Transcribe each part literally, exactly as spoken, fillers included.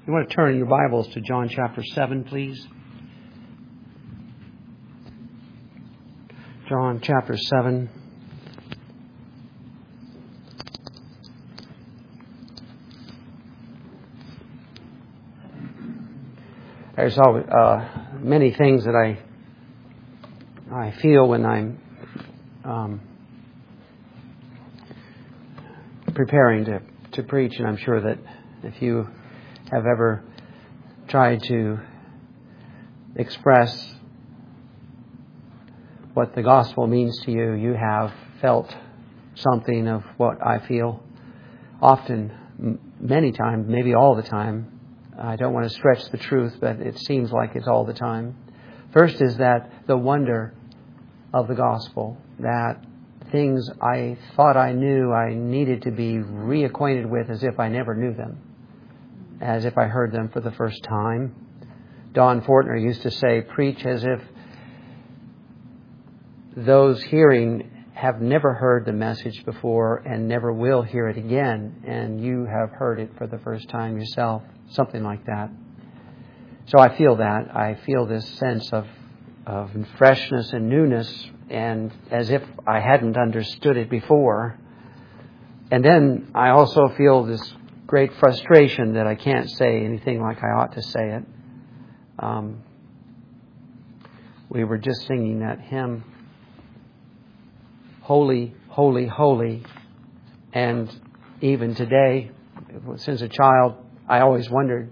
You want to turn your Bibles to John chapter seven, please? John chapter seven. There's always, uh, many things that I I feel when I'm um, preparing to, to preach, and I'm sure that if you have ever tried to express what the gospel means to you, you have felt something of what I feel often, m- many times, maybe all the time. I don't want to stretch the truth, but it seems like it's all the time. First is that the wonder of the gospel, that things I thought I knew, I needed to be reacquainted with as if I never knew them, as if I heard them for the first time. Don Fortner used to say, preach as if those hearing have never heard the message before and never will hear it again, and you have heard it for the first time yourself, something like that. So I feel that. I feel this sense of, of freshness and newness, and as if I hadn't understood it before. And then I also feel this great frustration that I can't say anything like I ought to say it. Um, we were just singing that hymn, Holy, Holy, Holy. And even today, since a child, I always wondered,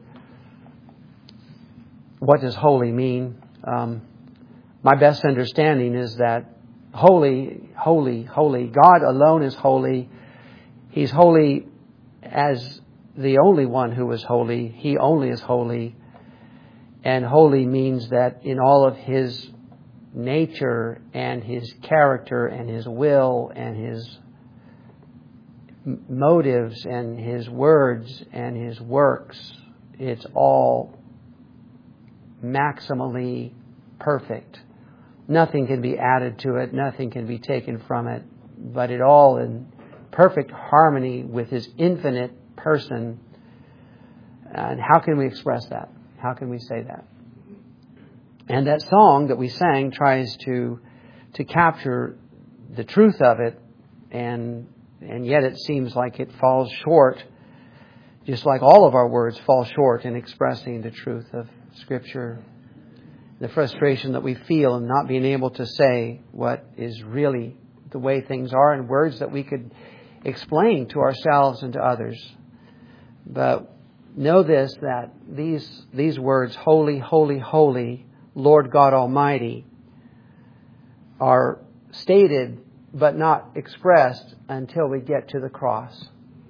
what does holy mean? Um, my best understanding is that holy, holy, holy, God alone is holy. He's holy as the only one who is holy. He only is holy. And holy means that in all of His nature and His character and His will and His motives and His words and His works, it's all maximally perfect. Nothing can be added to it. Nothing can be taken from it. But it all in perfect harmony with His infinite person. And how can we express that? How can we say that? And that song that we sang tries to to capture the truth of it, and and yet it seems like it falls short, just like all of our words fall short in expressing the truth of Scripture. The frustration that we feel in not being able to say what is really the way things are in words that we could explain to ourselves and to others. But know this, that these these words, holy, holy, holy, Lord God Almighty, are stated but not expressed until we get to the cross.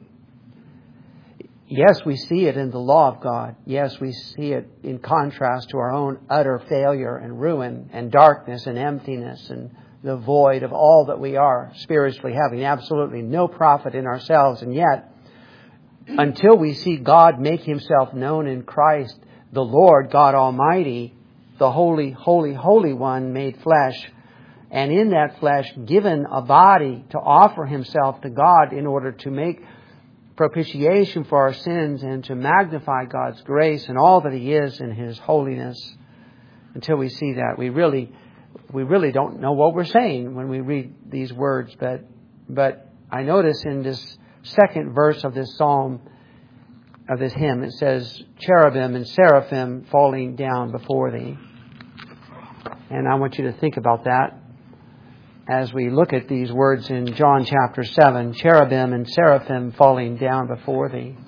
Yes, we see it in the law of God. Yes, we see it in contrast to our own utter failure and ruin and darkness and emptiness and the void of all that we are spiritually, having absolutely no profit in ourselves. And yet, until we see God make Himself known in Christ, the Lord God Almighty, the Holy, Holy, Holy One made flesh, and in that flesh given a body to offer Himself to God in order to make propitiation for our sins and to magnify God's grace and all that He is in His holiness. Until we see that, we really, we really don't know what we're saying when we read these words. But, but I notice in this second verse of this psalm, of this hymn, it says, cherubim and seraphim falling down before Thee. And I want you to think about that as we look at these words in John chapter seven, cherubim and seraphim falling down before Thee.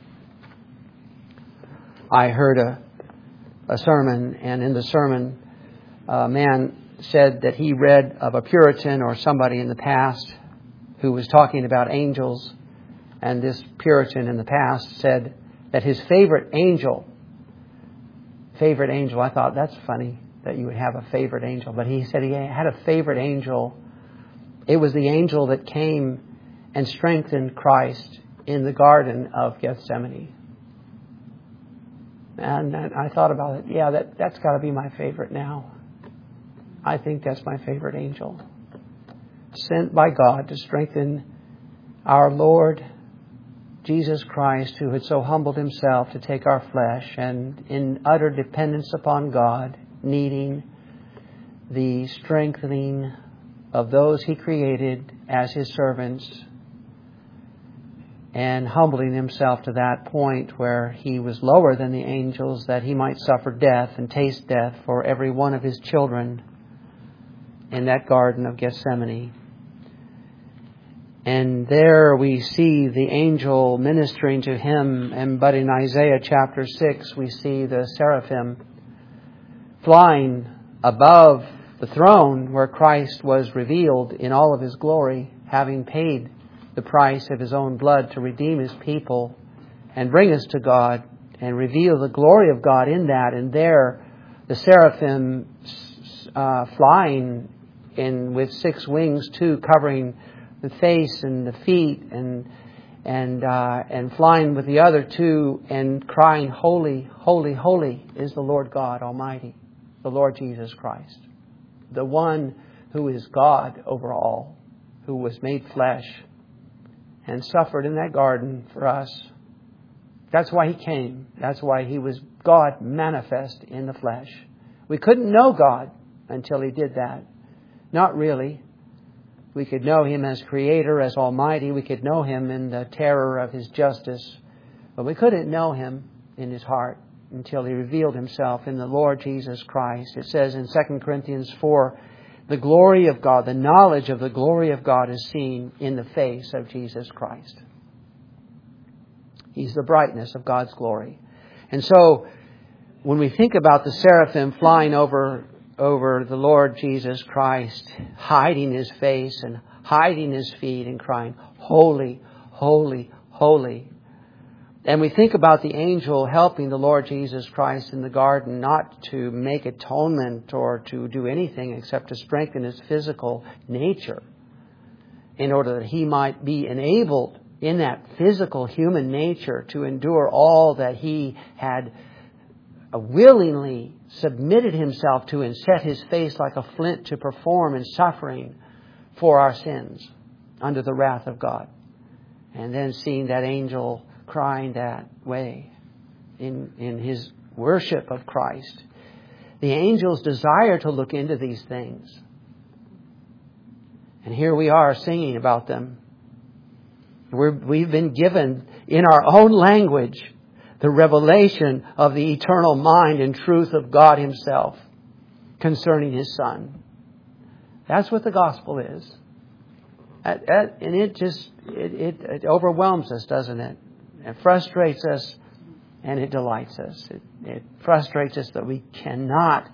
I heard a, a sermon, and in the sermon, a man said that he read of a Puritan or somebody in the past who was talking about angels, and this Puritan in the past said that his favorite angel, favorite angel, I thought that's funny that you would have a favorite angel, but he said he had a favorite angel. It was the angel that came and strengthened Christ in the Garden of Gethsemane. And, and I thought about it. Yeah, that, that's got to be my favorite now. I think that's my favorite angel. Sent by God to strengthen our Lord Jesus Christ, who had so humbled himself to take our flesh, and in utter dependence upon God, needing the strengthening of those he created as his servants, and humbling himself to that point where he was lower than the angels, that he might suffer death and taste death for every one of his children in that Garden of Gethsemane. And there we see the angel ministering to him. And but in Isaiah chapter six, we see the seraphim flying above the throne where Christ was revealed in all of his glory, having paid the price of his own blood to redeem his people and bring us to God and reveal the glory of God in that. And there, the seraphim uh, flying in with six wings too, covering the face and the feet, and and uh, and flying with the other two, and crying, "Holy, holy, holy is the Lord God Almighty, the Lord Jesus Christ, the one who is God over all, who was made flesh and suffered in that garden for us." That's why he came. That's why he was God manifest in the flesh. We couldn't know God until he did that. Not really. We could know him as Creator, as Almighty. We could know him in the terror of his justice. But we couldn't know him in his heart until he revealed himself in the Lord Jesus Christ. It says in Second Corinthians four, the glory of God, the knowledge of the glory of God is seen in the face of Jesus Christ. He's the brightness of God's glory. And so when we think about the seraphim flying over over the Lord Jesus Christ, hiding his face and hiding his feet and crying, "Holy, holy, holy." And we think about the angel helping the Lord Jesus Christ in the garden, not to make atonement or to do anything except to strengthen his physical nature, in order that he might be enabled in that physical human nature to endure all that he had willingly submitted himself to and set his face like a flint to perform in suffering for our sins under the wrath of God. And then seeing that angel crying that way in, in his worship of Christ. The angels desire to look into these things. And here we are singing about them. We're, we've been given in our own language the revelation of the eternal mind and truth of God himself concerning his Son. That's what the gospel is. And it just, it, it, it overwhelms us, doesn't it? It frustrates us and it delights us. It, it frustrates us that we cannot,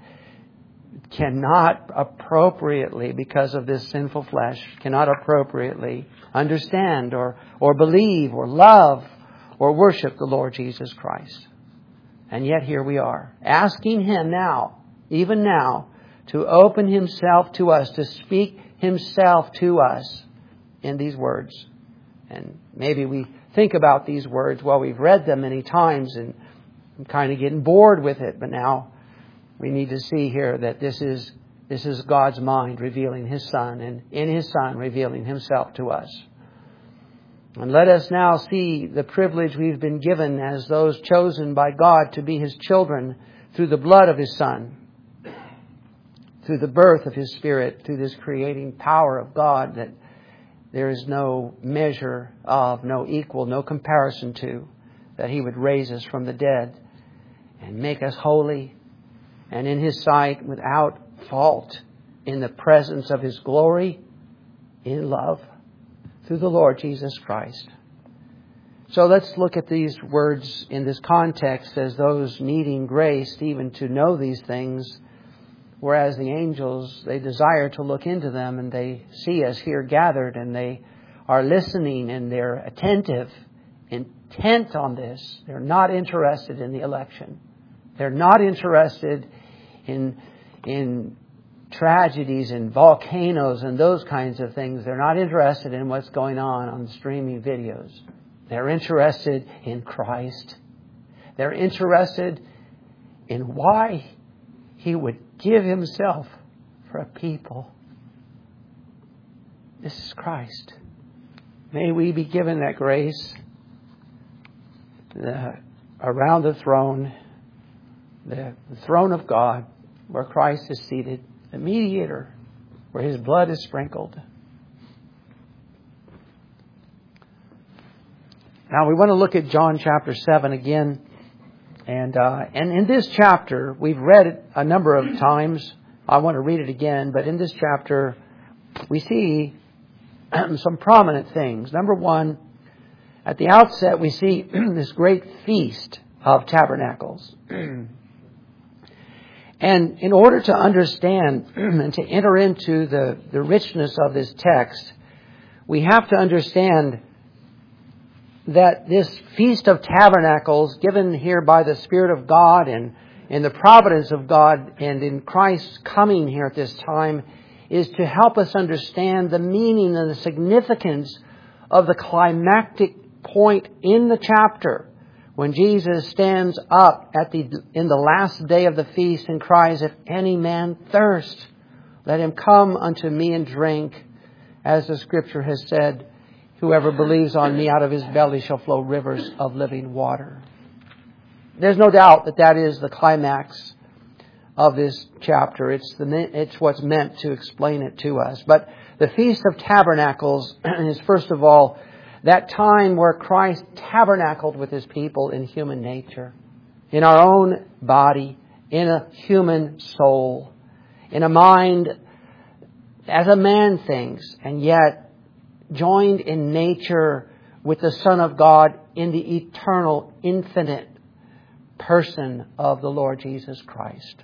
cannot appropriately, because of this sinful flesh, cannot appropriately understand or, or believe or love or worship the Lord Jesus Christ. And yet here we are, asking him now, even now, to open himself to us, to speak himself to us in these words. And maybe we think about these words, well, we've read them many times and I'm kind of getting bored with it, but now we need to see here that this is this is God's mind revealing his Son, and in his Son revealing himself to us. And let us now see the privilege we've been given as those chosen by God to be his children through the blood of his Son, through the birth of his Spirit, through this creating power of God that there is no measure of, no equal, no comparison to, that he would raise us from the dead and make us holy and in his sight without fault in the presence of his glory in love through the Lord Jesus Christ. So let's look at these words in this context as those needing grace even to know these things, whereas the angels, they desire to look into them, and they see us here gathered and they are listening and they're attentive, intent on this. They're not interested in the election. They're not interested in in tragedies and volcanoes and those kinds of things. They're not interested in what's going on on streaming videos. They're interested in Christ. They're interested in why he would give himself for a people. This is Christ. May we be given that grace the, around the throne, the, the throne of God, where Christ is seated, the mediator, where His blood is sprinkled. Now we want to look at John chapter seven again. And uh, and in this chapter, we've read it a number of times. I want to read it again. But in this chapter, we see some prominent things. Number one, at the outset, we see this great feast of tabernacles. And in order to understand and to enter into the, the richness of this text, we have to understand that this Feast of Tabernacles, given here by the Spirit of God and in the providence of God and in Christ's coming here at this time, is to help us understand the meaning and the significance of the climactic point in the chapter when Jesus stands up at the in the last day of the feast and cries, "If any man thirst, let him come unto me and drink. As the Scripture has said, whoever believes on me, out of his belly shall flow rivers of living water." There's no doubt that that is the climax of this chapter. It's the it's what's meant to explain it to us. But the Feast of Tabernacles is, first of all, that time where Christ tabernacled with His people in human nature, in our own body, in a human soul, in a mind as a man thinks, and yet joined in nature with the Son of God in the eternal, infinite person of the Lord Jesus Christ.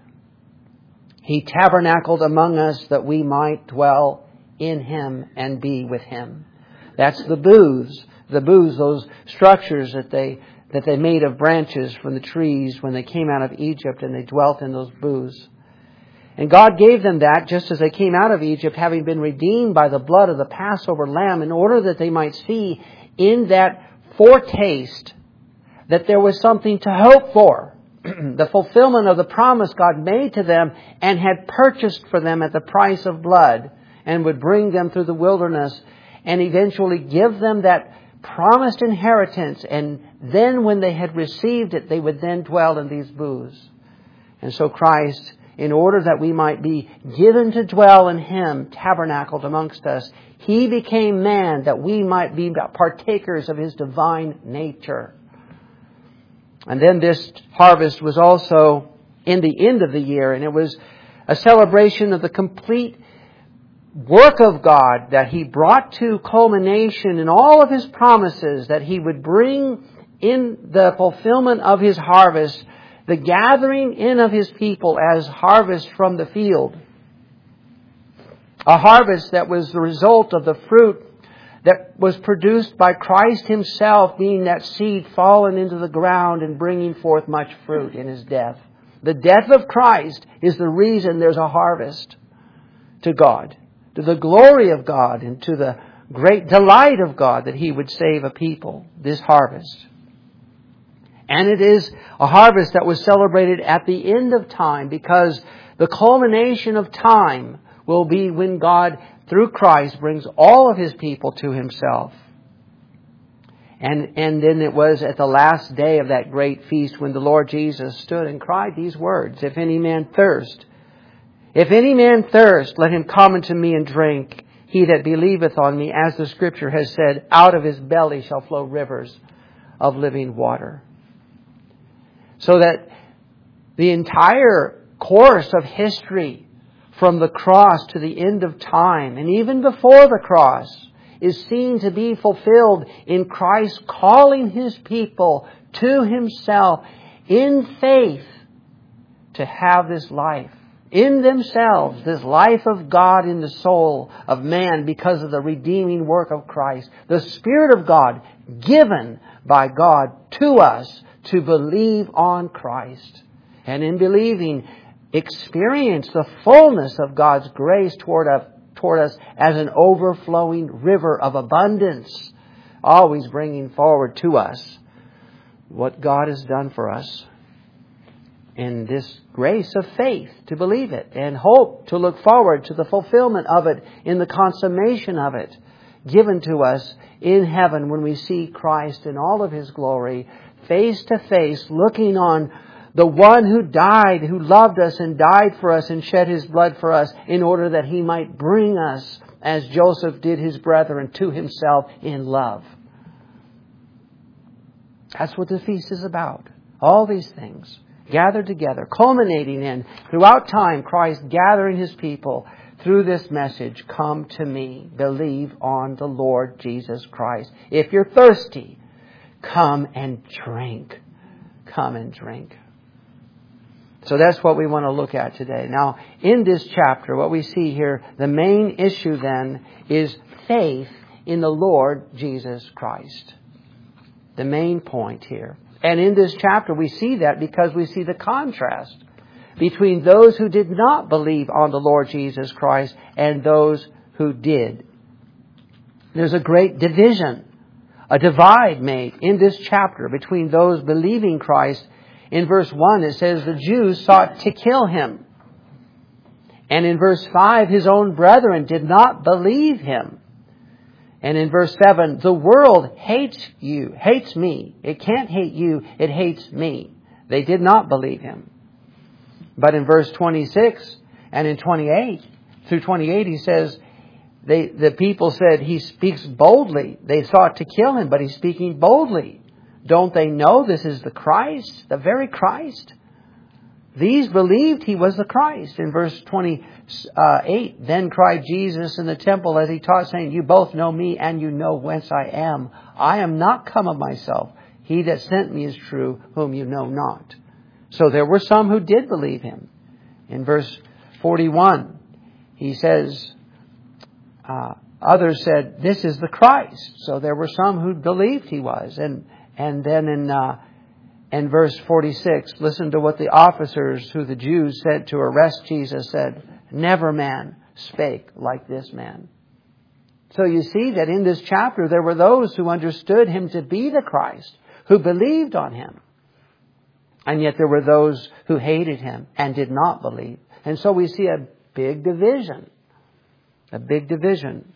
He tabernacled among us that we might dwell in Him and be with Him. That's the booths. The booths, those structures that they that they made of branches from the trees when they came out of Egypt, and they dwelt in those booths. And God gave them that just as they came out of Egypt, having been redeemed by the blood of the Passover lamb, in order that they might see in that foretaste that there was something to hope for. The fulfillment of the promise God made to them and had purchased for them at the price of blood, and would bring them through the wilderness and eventually give them that promised inheritance. And then when they had received it, they would then dwell in these booths. And so Christ, in order that we might be given to dwell in Him, tabernacled amongst us, He became man that we might be partakers of His divine nature. And then this harvest was also in the end of the year, and it was a celebration of the complete work of God that He brought to culmination in all of His promises, that He would bring in the fulfillment of His harvest, the gathering in of His people as harvest from the field. A harvest that was the result of the fruit that was produced by Christ Himself, being that seed fallen into the ground and bringing forth much fruit in His death. The death of Christ is the reason there's a harvest to God, to the glory of God, and to the great delight of God that He would save a people, this harvest. And it is a harvest that was celebrated at the end of time, because the culmination of time will be when God, through Christ, brings all of His people to Himself. And, and then it was at the last day of that great feast when the Lord Jesus stood and cried these words, "If any man thirst, if any man thirst, let him come unto me and drink. He that believeth on me, as the Scripture has said, out of his belly shall flow rivers of living water." So that the entire course of history, from the cross to the end of time, and even before the cross, is seen to be fulfilled in Christ calling His people to Himself in faith to have this life in themselves, this life of God in the soul of man because of the redeeming work of Christ. The Spirit of God given by God to us to believe on Christ. And in believing, experience the fullness of God's grace toward us, toward us as an overflowing river of abundance, always bringing forward to us what God has done for us. In this grace of faith to believe it, and hope to look forward to the fulfillment of it in the consummation of it, given to us in heaven when we see Christ in all of His glory face to face, looking on the one who died, who loved us and died for us and shed His blood for us in order that He might bring us, as Joseph did his brethren, to Himself in love. That's what the feast is about. All these things gathered together, culminating in, throughout time, Christ gathering His people through this message, come to me, believe on the Lord Jesus Christ. If you're thirsty, come and drink. Come and drink. So that's what we want to look at today. Now, in this chapter, what we see here, the main issue then is faith in the Lord Jesus Christ. The main point here. And in this chapter, we see that because we see the contrast between those who did not believe on the Lord Jesus Christ and those who did. There's a great division, a divide made in this chapter between those believing Christ. In verse one, it says the Jews sought to kill Him. And in verse five, His own brethren did not believe Him. And in verse seven, the world hates you, hates me. It can't hate you, it hates me. They did not believe Him. But in verse twenty-six and in twenty-eight, through twenty-eight, he says, they, the people said, He speaks boldly. They sought to kill Him, but He's speaking boldly. Don't they know this is the Christ, the very Christ? These believed He was the Christ. In verse twenty-eight, then cried Jesus in the temple as He taught, saying, you both know me, and you know whence I am. I am not come of myself. He that sent me is true, whom you know not. So there were some who did believe Him. In verse forty-one, he says, uh, others said, this is the Christ. So there were some who believed He was. And and then in uh, in verse forty-six, listen to what the officers who the Jews sent to arrest Jesus said, never man spake like this man. So you see that in this chapter there were those who understood Him to be the Christ, who believed on Him. And yet there were those who hated Him and did not believe. And so we see a big division. A big division.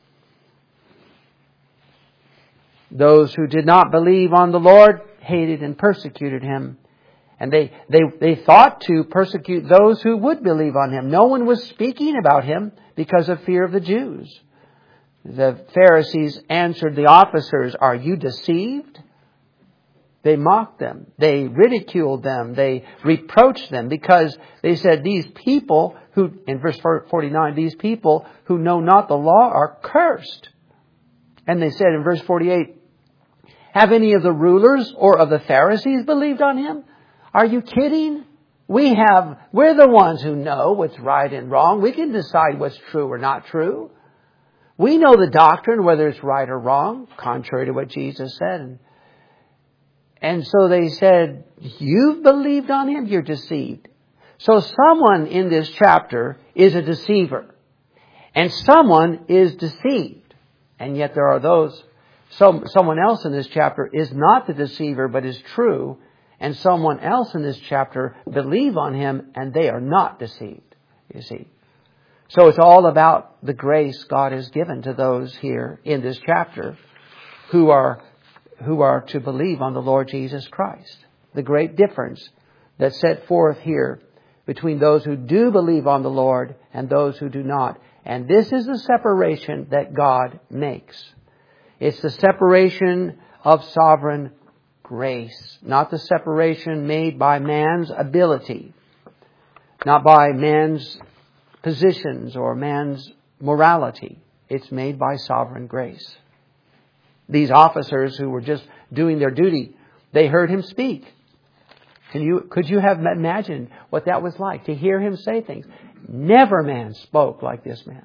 Those who did not believe on the Lord hated and persecuted Him. And they, they, they thought to persecute those who would believe on Him. No one was speaking about Him because of fear of the Jews. The Pharisees answered the officers, are you deceived? They mocked them. They ridiculed them. They reproached them because they said these people who, in verse forty-nine, these people who know not the law are cursed. And they said in verse forty-eight, have any of the rulers or of the Pharisees believed on Him? Are you kidding? We have, we're the ones who know what's right and wrong. We can decide what's true or not true. We know the doctrine, whether it's right or wrong, contrary to what Jesus said. And And so they said, you've believed on Him? You're deceived. So someone in this chapter is a deceiver. And someone is deceived. And yet there are those, some, someone else in this chapter is not the deceiver, but is true. And someone else in this chapter believe on Him, and they are not deceived, you see. So it's all about the grace God has given to those here in this chapter who are who are to believe on the Lord Jesus Christ. The great difference that's set forth here between those who do believe on the Lord and those who do not. And this is the separation that God makes. It's the separation of sovereign grace, not the separation made by man's ability, not by man's positions or man's morality. It's made by sovereign grace. These officers who were just doing their duty, they heard Him speak. Can you, could you have imagined what that was like to hear Him say things? Never man spoke like this man.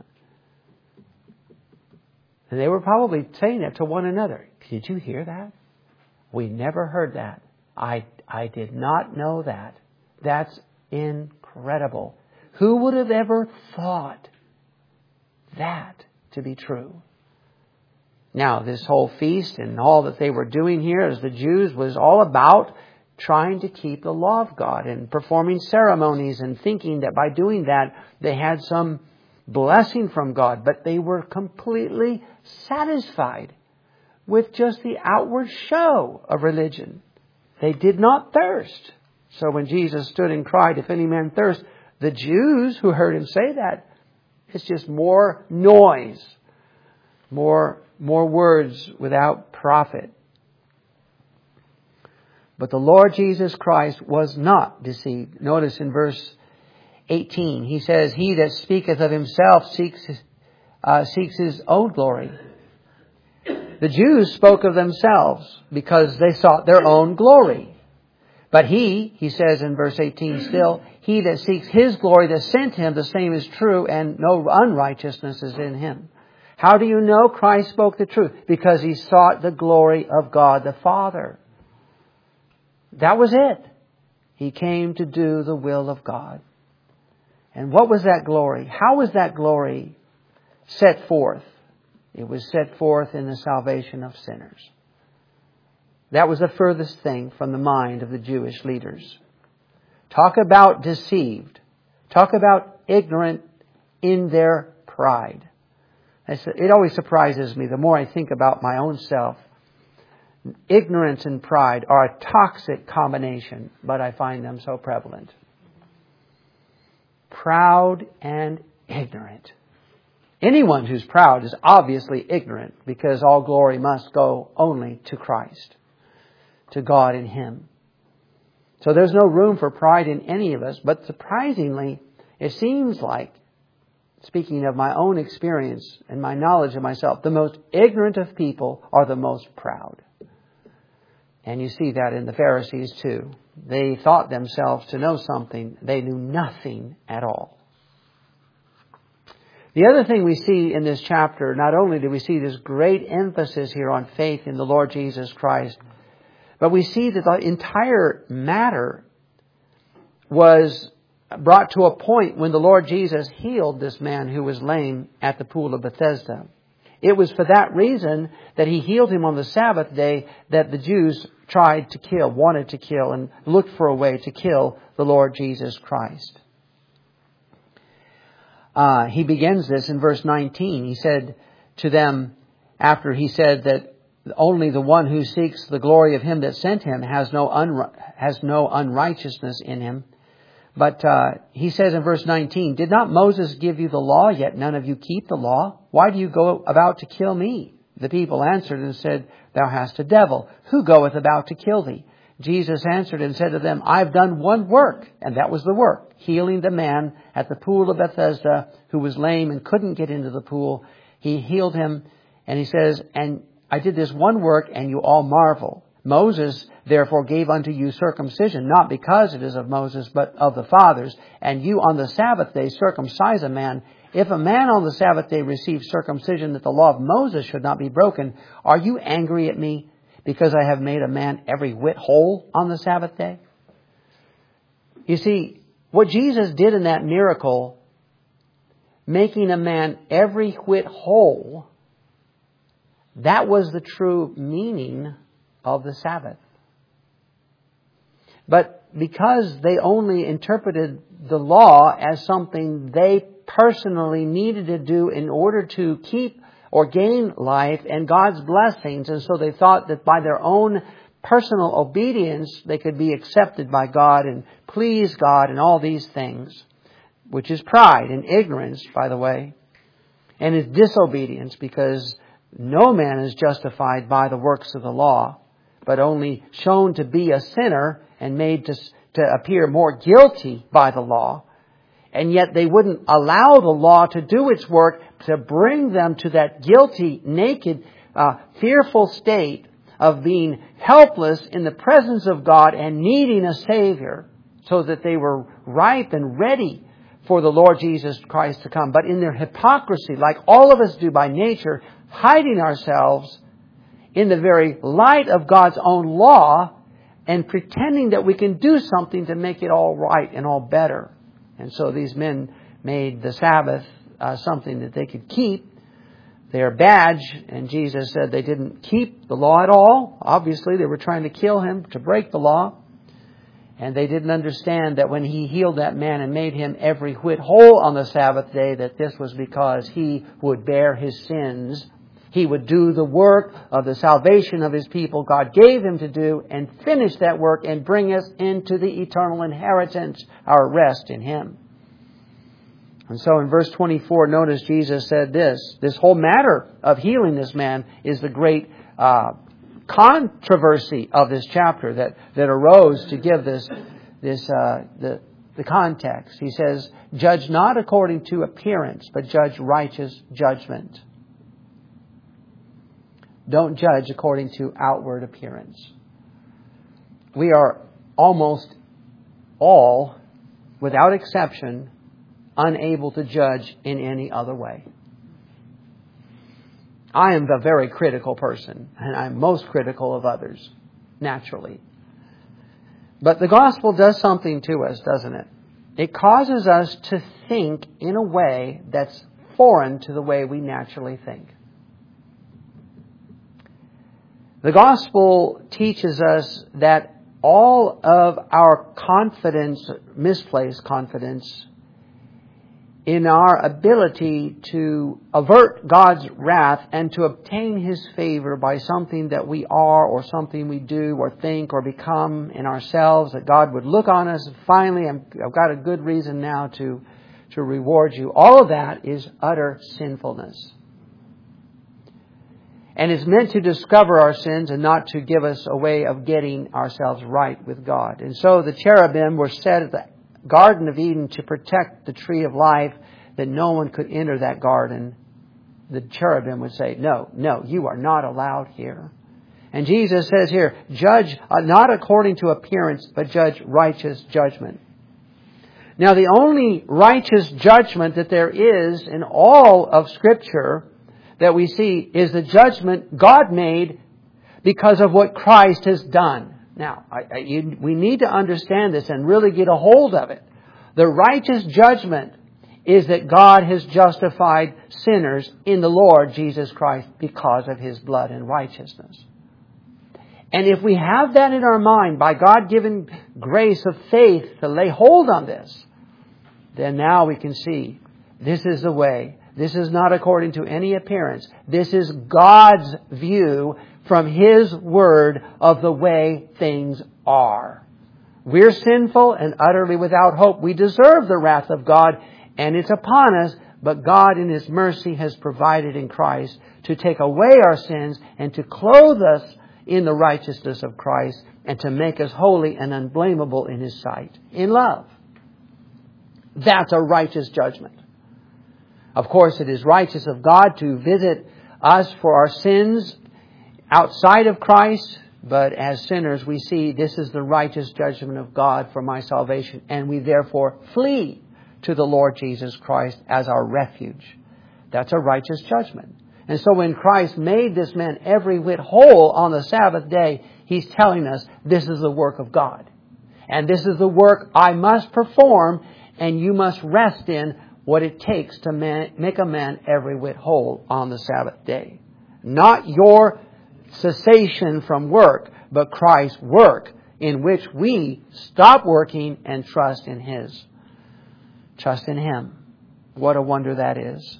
And they were probably saying that to one another. Did you hear that? We never heard that. I, I did not know that. That's incredible. Who would have ever thought that to be true? Now, this whole feast and all that they were doing here as the Jews was all about trying to keep the law of God and performing ceremonies and thinking that by doing that they had some blessing from God. But they were completely satisfied with just the outward show of religion. they did not thirst. So when Jesus stood and cried, if any man thirst, the Jews who heard him say that, it's just more noise, more, more words without profit. But the Lord Jesus Christ was not deceived. Notice in verse eighteen, he says, he that speaketh of himself seeks, uh, seeks his own glory. The Jews spoke of themselves because they sought their own glory. But he, he says in verse eighteen still, he that seeks his glory that sent him, the same is true, and no unrighteousness is in him. How do you know Christ spoke the truth? Because he sought the glory of God the Father. That was it. He came to do the will of God. And what was that glory? How was that glory set forth? It was set forth in the salvation of sinners. That was the furthest thing from the mind of the Jewish leaders. Talk about deceived. Talk about ignorant in their pride. It always surprises me the more I think about my own self. Ignorance and pride are a toxic combination, but I find them so prevalent. Proud and ignorant. Anyone who's proud is obviously ignorant, because all glory must go only to Christ, to God in Him. So there's no room for pride in any of us, but surprisingly, it seems like, speaking of my own experience and my knowledge of myself, the most ignorant of people are the most proud. And you see that in the Pharisees too. They thought themselves to know something. They knew nothing at all. The other thing we see in this chapter, not only do we see this great emphasis here on faith in the Lord Jesus Christ, but we see that the entire matter was brought to a point when the Lord Jesus healed this man who was lame at the pool of Bethesda. It was for that reason that He healed him on the Sabbath day that the Jews tried to kill, wanted to kill, and looked for a way to kill the Lord Jesus Christ. Uh, he begins this in verse nineteen. He said to them, after he said that only the one who seeks the glory of Him that sent him has no un- has no unrighteousness in him. But uh, he says in verse nineteen, did not Moses give you the law, yet none of you keep the law? Why do you go about to kill me? The people answered and said, thou hast a devil. Who goeth about to kill thee? Jesus answered and said to them, I have done one work, and that was the work, healing the man at the pool of Bethesda who was lame and couldn't get into the pool. He healed him, and he says, and I did this one work, and you all marvel. Moses therefore gave unto you circumcision, not because it is of Moses, but of the fathers. And you on the Sabbath day circumcise a man. If a man on the Sabbath day receives circumcision, that the law of Moses should not be broken, are you angry at me because I have made a man every whit whole on the Sabbath day? You see, what Jesus did in that miracle, making a man every whit whole, that was the true meaning of the Sabbath. But because they only interpreted the law as something they personally needed to do in order to keep or gain life and God's blessings, and so they thought that by their own personal obedience they could be accepted by God and please God and all these things, which is pride and ignorance, by the way, and is disobedience, because no man is justified by the works of the law, but only shown to be a sinner and made to, to appear more guilty by the law. And yet they wouldn't allow the law to do its work to bring them to that guilty, naked, uh, fearful state of being helpless in the presence of God and needing a Savior, so that they were ripe and ready for the Lord Jesus Christ to come. But in their hypocrisy, like all of us do by nature, hiding ourselves in the very light of God's own law and pretending that we can do something to make it all right and all better. And so these men made the Sabbath uh, something that they could keep, their badge, and Jesus said they didn't keep the law at all. Obviously, they were trying to kill Him, to break the law. And they didn't understand that when He healed that man and made him every whit whole on the Sabbath day, that this was because He would bear his sins. He would do the work of the salvation of His people God gave Him to do and finish that work and bring us into the eternal inheritance, our rest in Him. And so in verse twenty-four, notice Jesus said this, this whole matter of healing this man is the great uh, controversy of this chapter that, that arose to give this, this uh, the, the context. He says, judge not according to appearance, but judge righteous judgment. Don't judge according to outward appearance. We are almost all, without exception, unable to judge in any other way. I am a very critical person, and I'm most critical of others, naturally. But the gospel does something to us, doesn't it? It causes us to think in a way that's foreign to the way we naturally think. The gospel teaches us that all of our confidence, misplaced confidence, in our ability to avert God's wrath and to obtain His favor by something that we are or something we do or think or become in ourselves, that God would look on us and finally, I've got a good reason now to, to reward you. All of that is utter sinfulness. And it's meant to discover our sins and not to give us a way of getting ourselves right with God. And so the cherubim were set at the Garden of Eden to protect the tree of life, that no one could enter that garden. The cherubim would say, no, no, you are not allowed here. And Jesus says here, judge uh, not according to appearance, but judge righteous judgment. Now the only righteous judgment that there is in all of Scripture that we see is the judgment God made because of what Christ has done. Now, I, I, you, we need to understand this and really get a hold of it. The righteous judgment is that God has justified sinners in the Lord Jesus Christ because of His blood and righteousness. And if we have that in our mind by God-given grace of faith to lay hold on this, then now we can see this is the way. This is not according to any appearance. This is God's view from His Word of the way things are. We're sinful and utterly without hope. We deserve the wrath of God, and it's upon us, but God in His mercy has provided in Christ to take away our sins and to clothe us in the righteousness of Christ and to make us holy and unblameable in His sight, in love. That's a righteous judgment. Of course, it is righteous of God to visit us for our sins outside of Christ, but as sinners we see this is the righteous judgment of God for my salvation, and we therefore flee to the Lord Jesus Christ as our refuge. That's a righteous judgment. And so when Christ made this man every whit whole on the Sabbath day, He's telling us this is the work of God. And this is the work I must perform, and you must rest in what it takes to man, make a man every whit whole on the Sabbath day. Not your cessation from work, but Christ's work in which we stop working and trust in His. Trust in Him. What a wonder that is.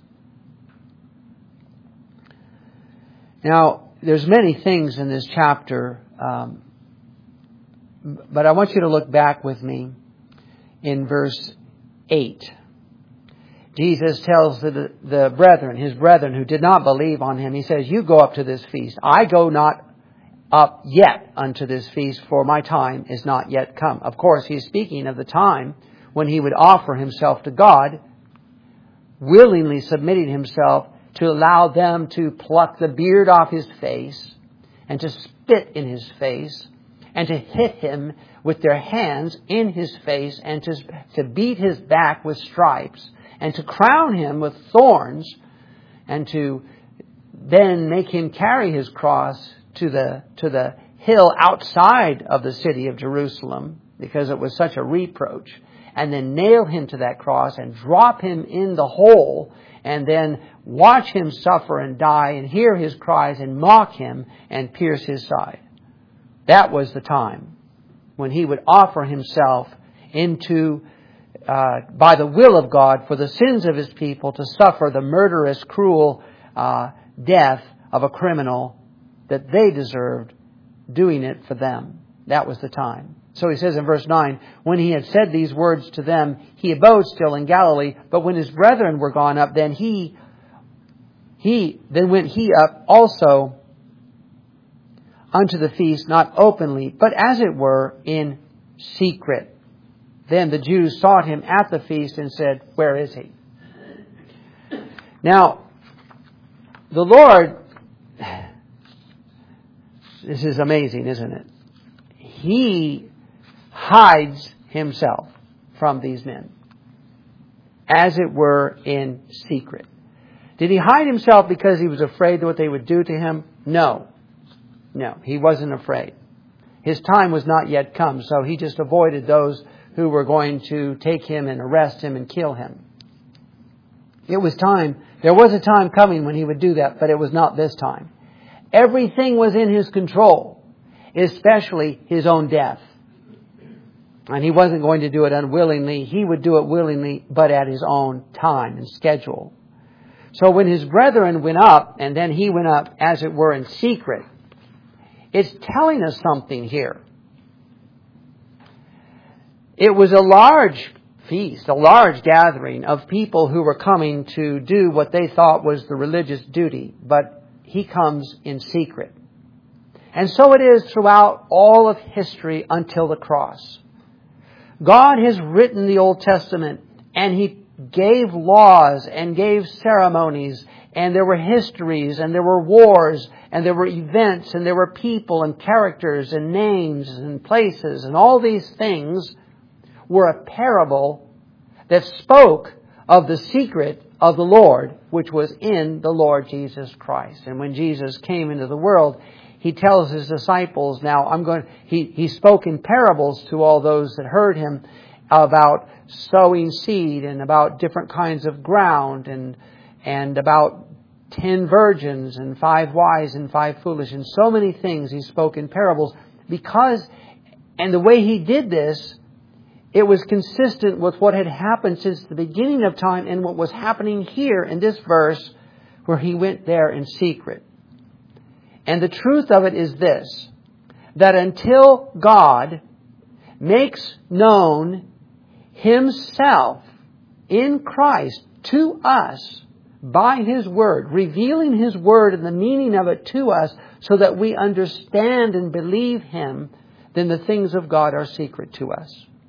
Now, there's many things in this chapter, um, but I want you to look back with me in verse eight. Jesus tells the, the brethren, His brethren who did not believe on Him, He says, you go up to this feast. I go not up yet unto this feast, for my time is not yet come. Of course, He's speaking of the time when He would offer Himself to God, willingly submitting Himself to allow them to pluck the beard off His face and to spit in His face and to hit Him with their hands in His face and to, to beat His back with stripes and to crown Him with thorns and to then make Him carry His cross to the, to the hill outside of the city of Jerusalem because it was such a reproach, and then nail Him to that cross and drop Him in the hole and then watch Him suffer and die and hear His cries and mock Him and pierce His side. That was the time when He would offer Himself into, uh, by the will of God, for the sins of His people to suffer the murderous, cruel uh, death of a criminal that they deserved doing it for them. That was the time. So he says in verse nine, when he had said these words to them, he abode still in Galilee. But when his brethren were gone up, then he, he, then went he up also unto the feast, not openly, but as it were in secret. Then the Jews sought him at the feast and said, where is he? Now, the Lord, this is amazing, isn't it? He hides himself from these men, as it were in secret. Did he hide himself because he was afraid of what they would do to him? No. No, he wasn't afraid. His time was not yet come, so he just avoided those who were going to take him and arrest him and kill him. It was time. There was a time coming when he would do that, but it was not this time. Everything was in his control, especially his own death. And he wasn't going to do it unwillingly. He would do it willingly, but at his own time and schedule. So when his brethren went up, and then he went up, as it were, in secret, it's telling us something here. It was a large feast, a large gathering of people who were coming to do what they thought was the religious duty, but he comes in secret. And so it is throughout all of history until the cross. God has written the Old Testament, and He gave laws and gave ceremonies, and there were histories, and there were wars, and there were events, and there were people and characters and names and places, and all these things were a parable that spoke of the secret of the Lord, which was in the Lord Jesus Christ. And when Jesus came into the world, He tells His disciples, now I'm going, he, he spoke in parables to all those that heard Him about sowing seed and about different kinds of ground and, and about ten virgins and five wise and five foolish and so many things He spoke in parables because, and the way He did this, it was consistent with what had happened since the beginning of time and what was happening here in this verse where He went there in secret. And the truth of it is this, that until God makes known Himself in Christ to us by His Word, revealing His Word and the meaning of it to us so that we understand and believe Him, then the things of God are secret to us.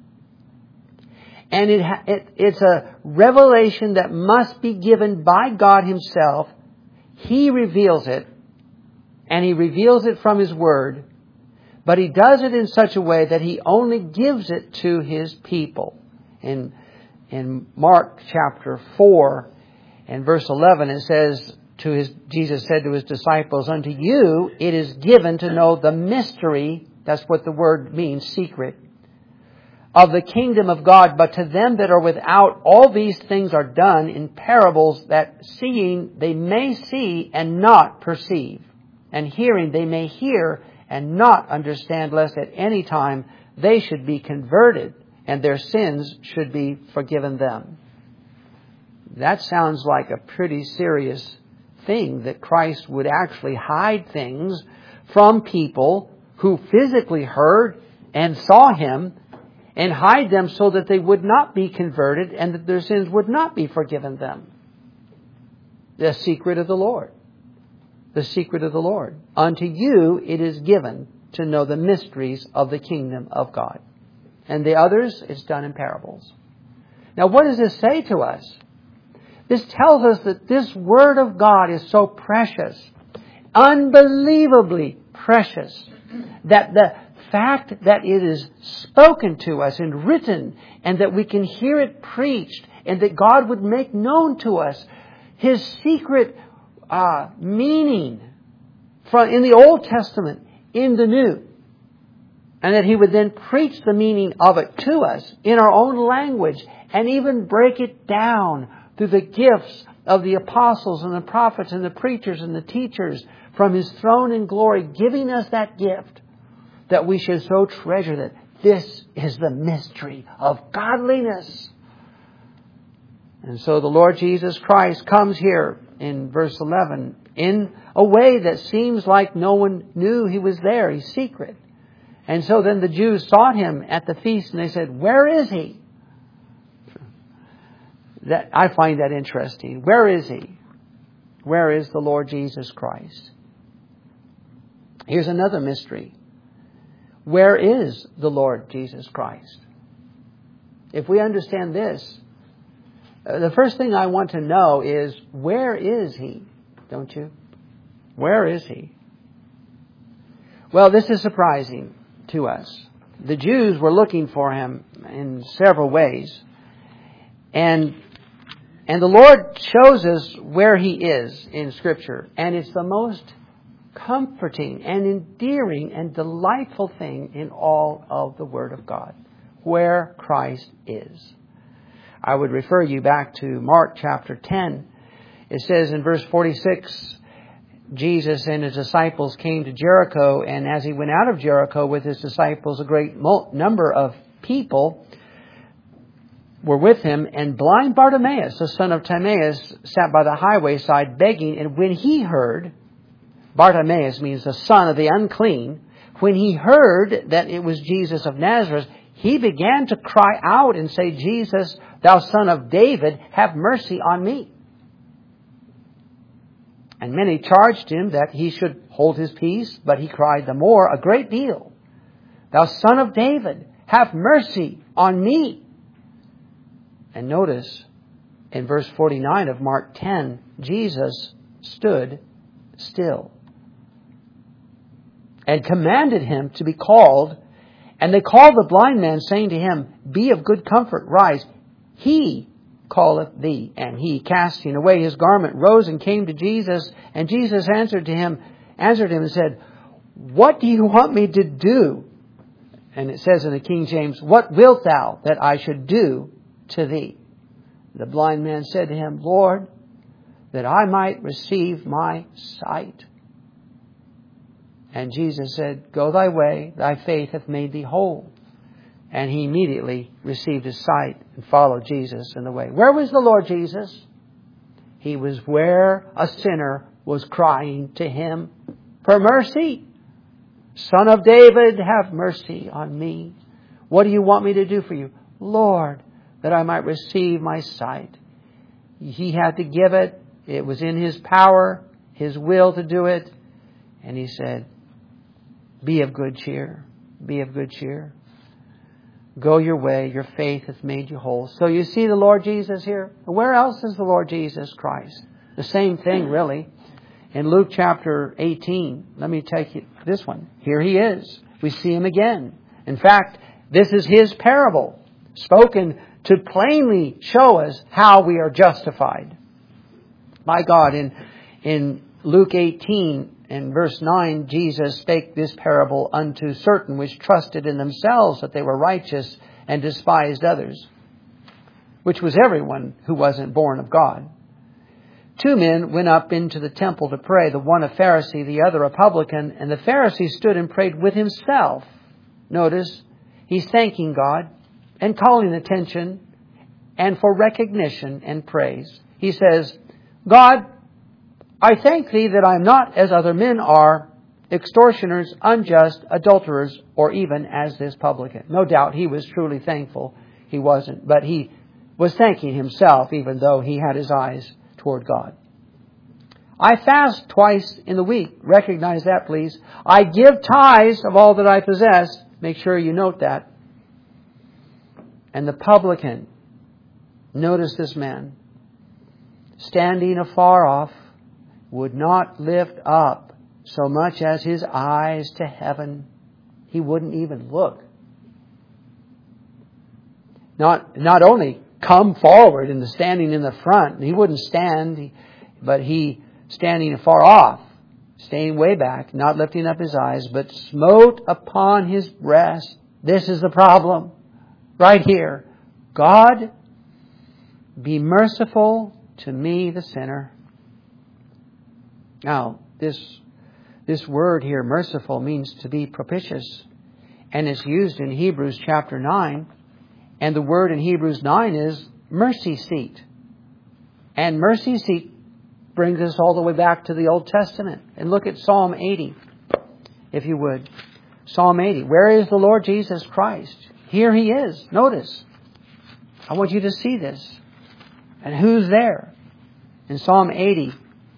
And it, it, it's a revelation that must be given by God Himself. He reveals it, and He reveals it from His Word, but He does it in such a way that He only gives it to His people. In, in Mark chapter four and verse eleven, it says, to his, Jesus said to His disciples, unto you it is given to know the mystery, that's what the word means, secret, of the kingdom of God, but to them that are without, all these things are done in parables, that seeing they may see and not perceive, and hearing they may hear and not understand, lest at any time they should be converted and their sins should be forgiven them. That sounds like a pretty serious thing, that Christ would actually hide things from people who physically heard and saw Him, and hide them so that they would not be converted and that their sins would not be forgiven them. The secret of the Lord. The secret of the Lord. Unto you it is given to know the mysteries of the kingdom of God. And the others, it's done in parables. Now, what does this say to us? This tells us that this Word of God is so precious, unbelievably precious, that the fact that it is spoken to us and written, and that we can hear it preached, and that God would make known to us His secret uh, meaning from in the Old Testament, in the New, and that He would then preach the meaning of it to us in our own language, and even break it down through the gifts of the apostles and the prophets and the preachers and the teachers from His throne in glory, giving us that gift, that we should so treasure that. This is the mystery of godliness. And so the Lord Jesus Christ comes here in verse eleven in a way that seems like no one knew He was there. He's secret. And so then the Jews sought Him at the feast and they said, "Where is He?" That, I find that interesting. Where is He? Where is the Lord Jesus Christ? Here's another mystery. Where is the Lord Jesus Christ? If we understand this, uh, the first thing I want to know is, where is He? Don't you? Where is He? Well, this is surprising to us. The Jews were looking for Him in several ways. And, and the Lord shows us where He is in Scripture. And it's the most comforting and endearing and delightful thing in all of the Word of God, where Christ is. I would refer you back to Mark chapter ten. It says in verse forty-six, Jesus and His disciples came to Jericho, and as He went out of Jericho with His disciples, a great number of people were with Him, and blind Bartimaeus, the son of Timaeus, sat by the highway side begging, and when he heard, Bartimaeus means the son of the unclean. When he heard that it was Jesus of Nazareth, he began to cry out and say, "Jesus, thou son of David, have mercy on me." And many charged him that he should hold his peace, but he cried the more a great deal, "Thou son of David, have mercy on me." And notice in verse forty-nine of Mark ten, Jesus stood still and commanded him to be called. And they called the blind man, saying to him, "Be of good comfort, rise. He calleth thee." And he, casting away his garment, rose and came to Jesus. And Jesus answered to him, answered him and said, "What do you want me to do?" And it says in the King James, "What wilt thou that I should do to thee?" The blind man said to him, "Lord, that I might receive my sight." And Jesus said, "Go thy way, thy faith hath made thee whole." And he immediately received his sight and followed Jesus in the way. Where was the Lord Jesus? He was where a sinner was crying to Him for mercy. "Son of David, have mercy on me." What do you want me to do for you? "Lord, that I might receive my sight." He had to give it. It was in His power, His will to do it. And He said, "Be of good cheer. Be of good cheer. Go your way. Your faith hath made you whole." So you see the Lord Jesus here. Where else is the Lord Jesus Christ? The same thing, really. In Luke chapter eighteen, let me take you this one. Here He is. We see Him again. In fact, this is His parable, spoken to plainly show us how we are justified by God. In, in Luke eighteen, in verse nine, Jesus spake this parable unto certain which trusted in themselves that they were righteous and despised others, which was everyone who wasn't born of God. Two men went up into the temple to pray, the one a Pharisee, the other a publican, and the Pharisee stood and prayed with himself. Notice, he's thanking God and calling attention and for recognition and praise. He says, "God, I thank Thee that I am not as other men are, extortioners, unjust, adulterers, or even as this publican." No doubt he was truly thankful. He wasn't, but he was thanking himself even though he had his eyes toward God. "I fast twice in the week." Recognize that, please. "I give tithes of all that I possess." Make sure you note that. And the publican, notice this man, standing afar off, would not lift up so much as his eyes to heaven. He wouldn't even look. Not, not only come forward and standing in the front, he wouldn't stand, but he standing afar off, staying way back, not lifting up his eyes, but smote upon his breast. This is the problem right here. "God, be merciful to me, the sinner." Now, this, this word here, merciful, means to be propitious. And it's used in Hebrews chapter nine. And the word in Hebrews nine is mercy seat. And mercy seat brings us all the way back to the Old Testament. And look at Psalm eighty, if you would. Psalm eighty. Where is the Lord Jesus Christ? Here He is. Notice. I want you to see this. And who's there? In Psalm eighty,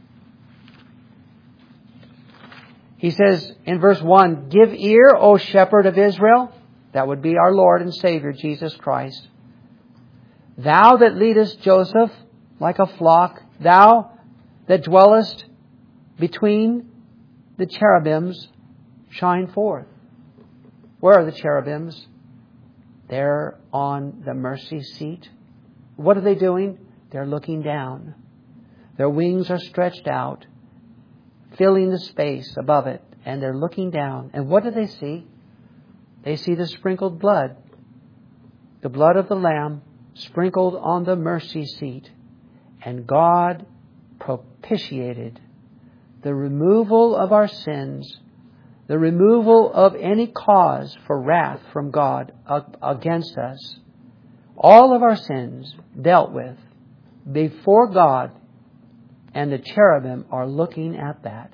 He says in verse one, Give ear, O shepherd of Israel. That would be our Lord and Savior, Jesus Christ. Thou that leadest Joseph like a flock, thou that dwellest between the cherubims, shine forth. Where are the cherubims? They're on the mercy seat. What are they doing? They're looking down. Their wings are stretched out, filling the space above it, and they're looking down. And what do they see? They see the sprinkled blood, the blood of the Lamb sprinkled on the mercy seat. And God propitiated the removal of our sins, the removal of any cause for wrath from God against us. All of our sins dealt with before God, and the cherubim are looking at that.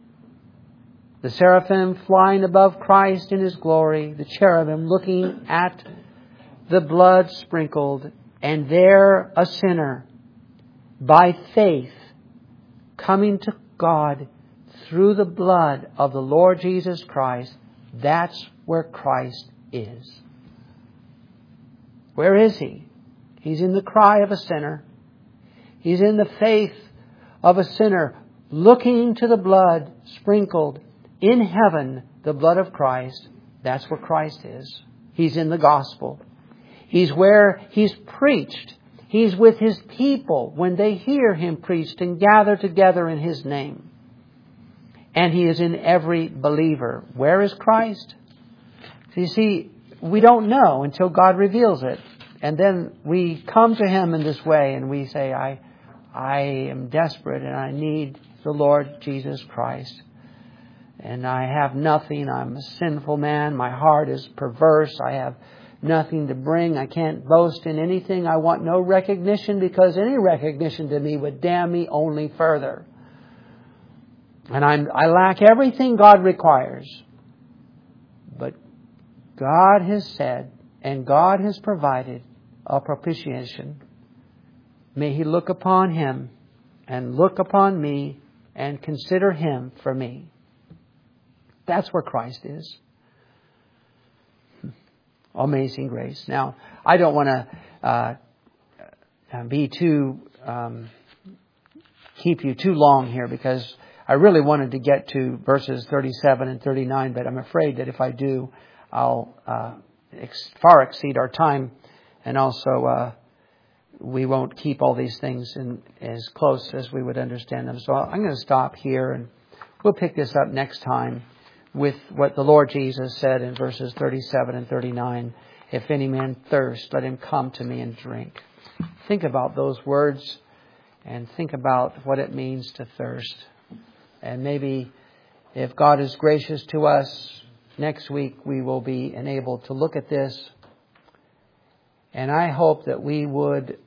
The seraphim flying above Christ in His glory, the cherubim looking at the blood sprinkled, and there a sinner, by faith, coming to God through the blood of the Lord Jesus Christ. That's where Christ is. Where is He? He's in the cry of a sinner. He's in the faith of a sinner looking to the blood sprinkled in heaven, the blood of Christ. That's where Christ is. He's in the gospel. He's where He's preached. He's with His people when they hear Him preached and gather together in His name. And He is in every believer. Where is Christ? So you see, we don't know until God reveals it. And then we come to Him in this way and we say, I, I am desperate and I need the Lord Jesus Christ. And I have nothing. I'm a sinful man. My heart is perverse. I have nothing to bring. I can't boast in anything. I want no recognition, because any recognition to me would damn me only further. And I'm, I lack everything God requires. But God has said, and God has provided a propitiation. May He look upon him and look upon me and consider him for me. That's where Christ is. Amazing grace. Now, I don't want to uh, be too, um, keep you too long here, because I really wanted to get to verses thirty-seven and thirty-nine, but I'm afraid that if I do, I'll uh, ex- far exceed our time, and also uh, we won't keep all these things in as close as we would understand them. So I'm going to stop here, and we'll pick this up next time with what the Lord Jesus said in verses thirty-seven and thirty-nine. If any man thirst, let him come to me and drink. Think about those words and think about what it means to thirst. And maybe if God is gracious to us, next week we will be enabled to look at this. And I hope that we would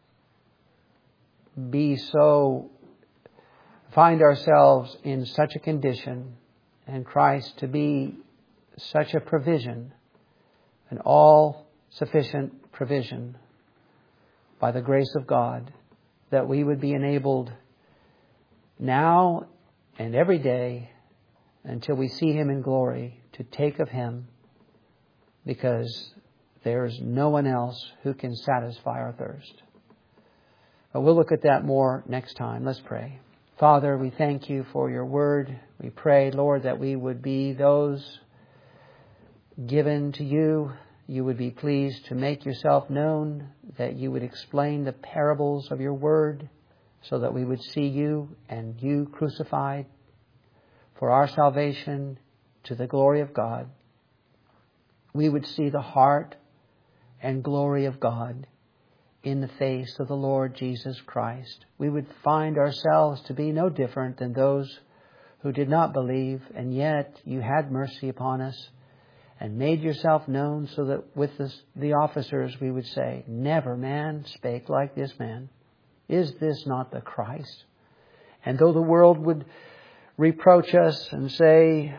be so, find ourselves in such a condition, and Christ to be such a provision, an all-sufficient provision by the grace of God, that we would be enabled now and every day until we see Him in glory to take of Him, because there is no one else who can satisfy our thirst. But we'll look at that more next time. Let's pray. Father, we thank You for Your word. We pray, Lord, that we would be those given to You. You would be pleased to make Yourself known, that You would explain the parables of Your word, so that we would see You and You crucified for our salvation to the glory of God. We would see the heart and glory of God in the face of the Lord Jesus Christ. We would find ourselves to be no different than those who did not believe, and yet You had mercy upon us and made Yourself known, so that with the, the officers we would say, never man spake like this man. Is this not the Christ? And though the world would reproach us and say,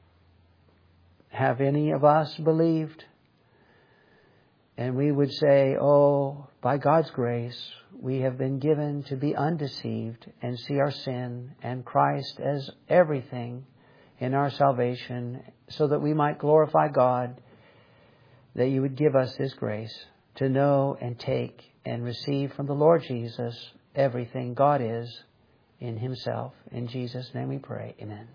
have any of us believed? And we would say, oh, by God's grace, we have been given to be undeceived and see our sin and Christ as everything in our salvation, so that we might glorify God, that you would give us this grace to know and take and receive from the Lord Jesus everything God is in Himself. In Jesus' name we pray. Amen.